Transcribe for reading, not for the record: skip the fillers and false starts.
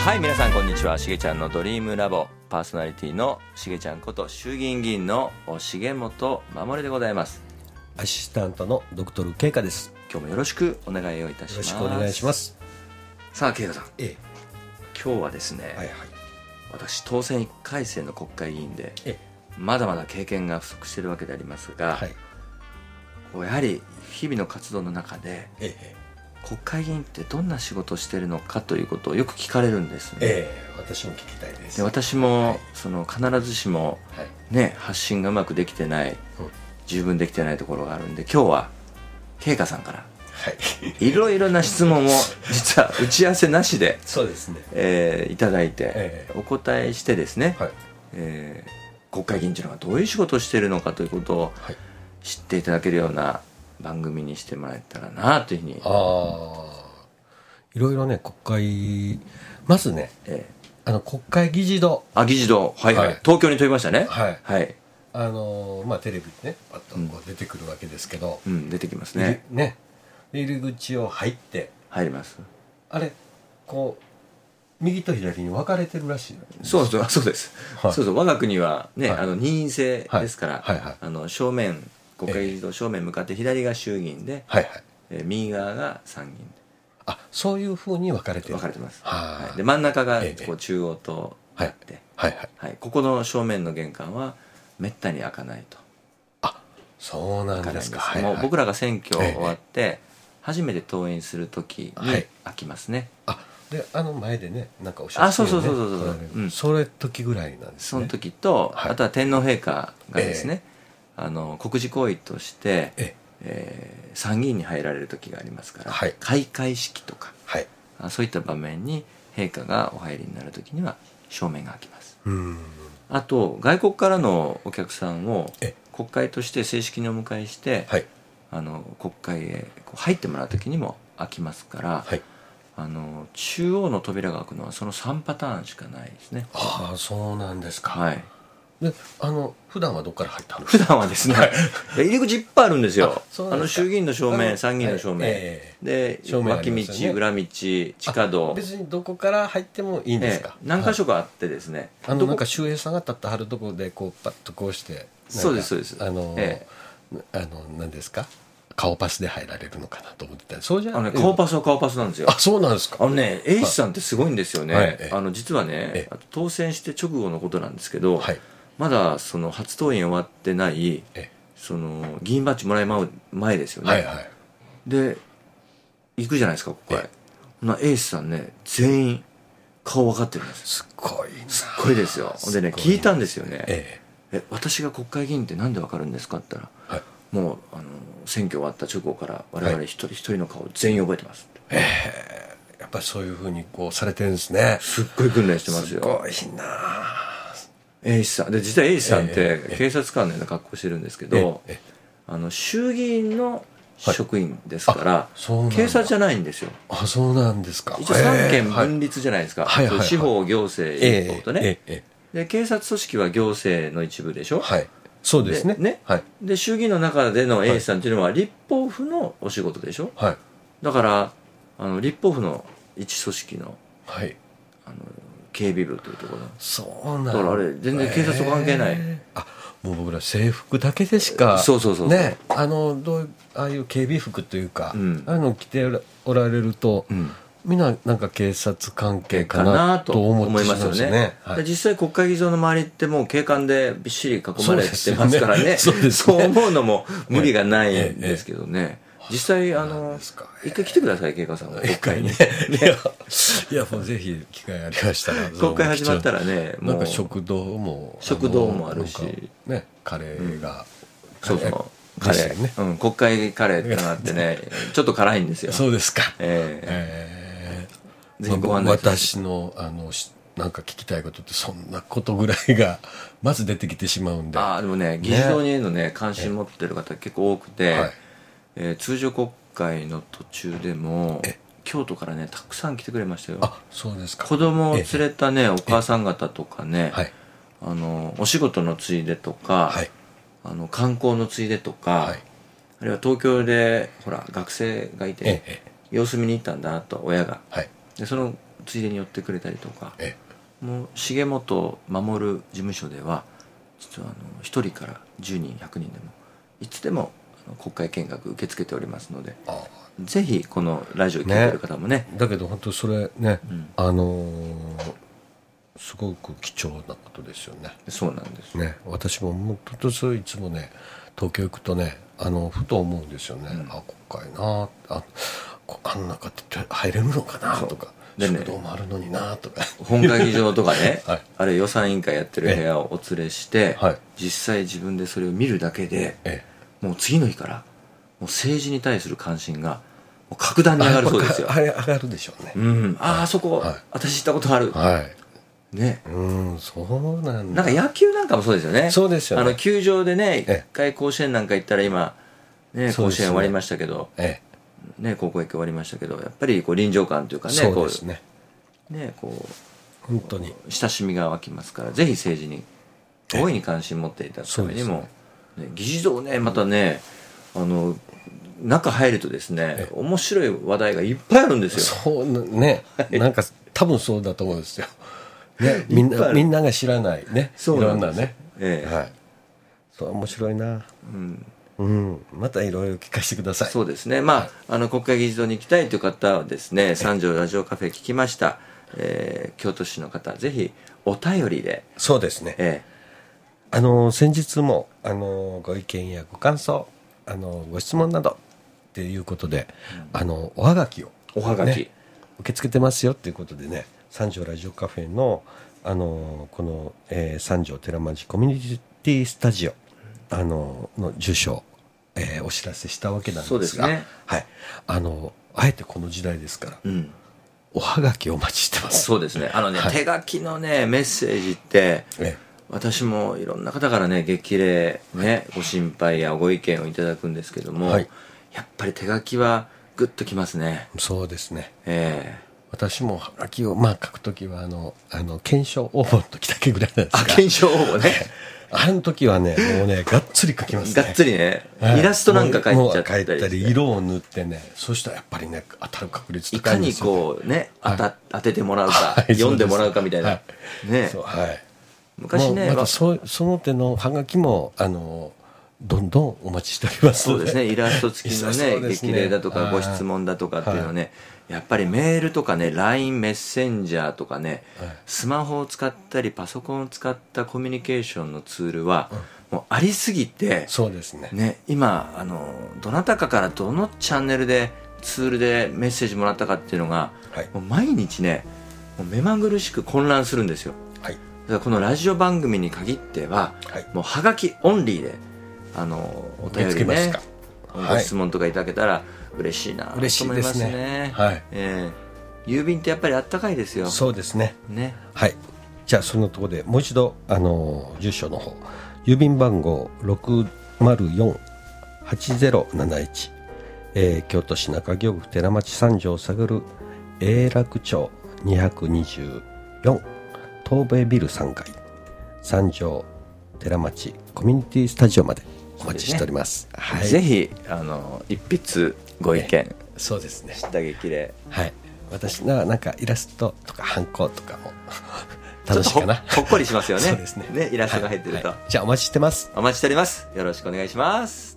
はい、皆さんこんにちは。しげちゃんのドリームラボパーソナリティのしげちゃんこと衆議院議員の重本守でございます。 アシスタントのドクトル慶香です。 今日もよろしくお願いをいたします。 よろしくお願いします。 さあ慶香さん、今日はですね、 はいはい、 私当選1回生の国会議員で、まだまだ経験が不足しているわけでありますが、こうやはり日々の活動の中で、国会議員ってどんな仕事をしているのかということをよく聞かれるんですね。 私も聞きたいです。 で私も、必ずしも、発信がうまくできてない、十分できてないところがあるんで、今日は慶香さんからいろいろな質問を実は打ち合わせなしでそうですね、 いただいて、お答えしてですね、国会議員というのはどういう仕事をしているのかということを知っていただけるような番組にしてもらえたらなというふうに。 いろいろね、国会まずね、国会議事堂、 議事堂、東京に飛びましたね。 テレビでねパッとこう出てくるわけですけど、 出てきますね。 入り口を入ります。 あれこう右と左に分かれてるらしい。 そうです。我が国はね、二院制ですから、正面国会議事堂正面向かって左が衆議院で、右側が参議院で、 そういうふうに分かれてます。で真ん中がこう中央とあって、ここの正面の玄関はめったに開かないと。 そうなんですか。 もう僕らが選挙終わって初めて登院する時に開きますね。 で前でねなんかおっしゃって、それ時ぐらいなんですね。 その時と、あとは天皇陛下がですね、国事行為として、参議院に入られる時がありますから、開会式とか、そういった場面に陛下がお入りになる時には正面が開きます。あと外国からのお客さんを国会として正式にお迎えして、国会へ入ってもらう時にも開きますから、中央の扉が開くのはその3パターンしかないですね。 そうなんですか。で普段はどこから入ったんですか？ 普段はですね、入り口いっぱいあるんですよ。衆議院の正面、参議院の正面、で脇道、裏道、地下道、 別にどこから入ってもいいんですか？ 何箇所かあってですね、 なんか周平さんが立ってはるところでこうパッとこうして、 そうです何ですか、顔パスで入られるのかなと思ってた。そうじゃ顔パスは顔パスなんですよ。 そうなんですか。 英司さんってすごいんですよね。実はね、当選して直後のことなんですけど、まだその初登院終わってないその議員バッジもらい前ですよね。で行くじゃないですか国会。英司さんね、全員顔分かってるんです。 すごいですよ。でね、聞いたんですよね。私が国会議員ってなんで分かるんですかって言ったら、もう選挙終わった直後から我々一人一人の顔全員覚えてますって。 やっぱりそういうふうにこうされてるんですね。 すっごい訓練してますよ。 すごいな。 英司さんで、実は英司さんって警察官のような格好してるんですけど、衆議院の職員ですから、警察じゃないんですよ。 そうなんですか。 一応三権分立じゃないですか。司法行政一方とね、で警察組織は行政の一部でしょ。 そうですね。 で衆議院の中での英司さんというのは立法府のお仕事でしょ。だから立法府の一組織の警備部というところ。 そうなんだ。 だからあれ全然警察と関係ない。 もう僕ら制服だけでしかね、ああいう警備服というか、ああいうの着ておられると、みんななんか警察関係かなと思いますよね。 実際国会議事堂の周りってもう警官でびっしり囲まれてますからね。そう思うのも無理がないんですけどね。実際一回来てください、慶香さんも国会に。 いやもうぜひ機会ありましたら。 国会始まったらね、 なんか食堂もあるしね、カレーがカレー、国会カレーってのがあってね、ちょっと辛いんですよ。 そうですか。私のなんか聞きたいことってそんなことぐらいがまず出てきてしまうんで。 でもね、議事堂にのね関心持ってる方結構多くて、通常国会の途中でも京都からねたくさん来てくれましたよ。 そうですか。 子供を連れたねお母さん方とかね、お仕事のついでとか、観光のついでとか、あるいは東京でほら学生がいて、様子見に行ったんだと親が、でそのついでに寄ってくれたりとか、もう重本守事務所では実は1人から10人100人でもいつでも国会見学受け付けておりますので、ぜひこのラジオ聞いてる方もね。 だけど本当それね、すごく貴重なことですよね。 そうなんですね。私も本当そういつもね、東京行くとね、ふと思うんですよね。国会なあん中って入れるのかなとか、食堂もあるのになとか、 本会議場とかね、あれ予算委員会やってる部屋をお連れして、実際自分でそれを見るだけで、もう次の日からもう政治に対する関心がもう格段に上がるそうですよ。 上がるでしょうね。 あそこ、私行ったことある。ね、 そうなんだ。なんか野球なんかもそうですよね。 そうですよね。 球場でね、一回甲子園なんか行ったら今ね、甲子園終わりましたけど、ね、高校野球終わりましたけど、やっぱりこう臨場感というかね、 そうですね。 本当に親しみが湧きますから、ぜひ政治に大いに関心持っていただくためにも、議事堂ね、またね、中入るとですね、面白い話題がいっぱいあるんですよ。 そうね、なんか多分そうだと思うんですよ。ね、みんなが知らないね、いろんなね。そう面白いな。またいろいろ聞かせてください。 そうですね。まあ、国会議事堂に行きたいという方はですね、三条ラジオカフェ聞きました。京都市の方、ぜひお便りで。 そうですね。先日もご意見やご感想、ご質問などっていうことで、おはがきを受け付けてますよっていうことでね、三条ラジオカフェのこの、三条寺町コミュニティスタジオの住所、お知らせしたわけなんですが、 そうですね。 はい、あえてこの時代ですから、おはがきお待ちしてます。 そうですね。手書きのねメッセージって、私もいろんな方からね激励ね、ご心配やご意見をいただくんですけども、やっぱり手書きはグッときますね。 そうですね。私もはがきを書くときは検証応募の時だけぐらいなんですが。 検証応募ね。 あの時はね、もうね、がっつり書きますね。 がっつりね。イラストなんか書いちゃったり、 書いたり、色を塗ってね、そうしたらやっぱりね、当たる確率高いんですよ。 いかにこうね、当ててもらうか、読んでもらうかみたいな。ね。昔ね、 その手のハガキもどんどんお待ちしております。 そうですね。イラスト付きのね、激励だとかご質問だとかっていうのね、やっぱりメールとかね、LINE メッセンジャーとかね、スマホを使ったりパソコンを使ったコミュニケーションのツールはもうありすぎて、 そうですね。 ね、今どなたかからどのチャンネルでツールでメッセージもらったかっていうのが、もう毎日ね、もう目まぐるしく混乱するんですよ。だからこのラジオ番組に限っては、もうはがきオンリーでお便りね、ご質問とかいただけたら嬉しいなと思いますね。郵便ってやっぱりあったかいですよ。 そうですね。はい。じゃあそのところでもう一度住所の方、郵便番号604-8071、京都市中京区寺町三条探る永楽町224、東米ビル3階、三条寺町コミュニティスタジオまでお待ちしております。 ぜひ一筆ご意見、 そうですね。 下激励。 私なんかイラストとかハンコとかも楽しいかな。 ほっこりしますよね。 そうですね。 イラストが入ってると。 じゃあお待ちしてます。 お待ちしております。よろしくお願いします。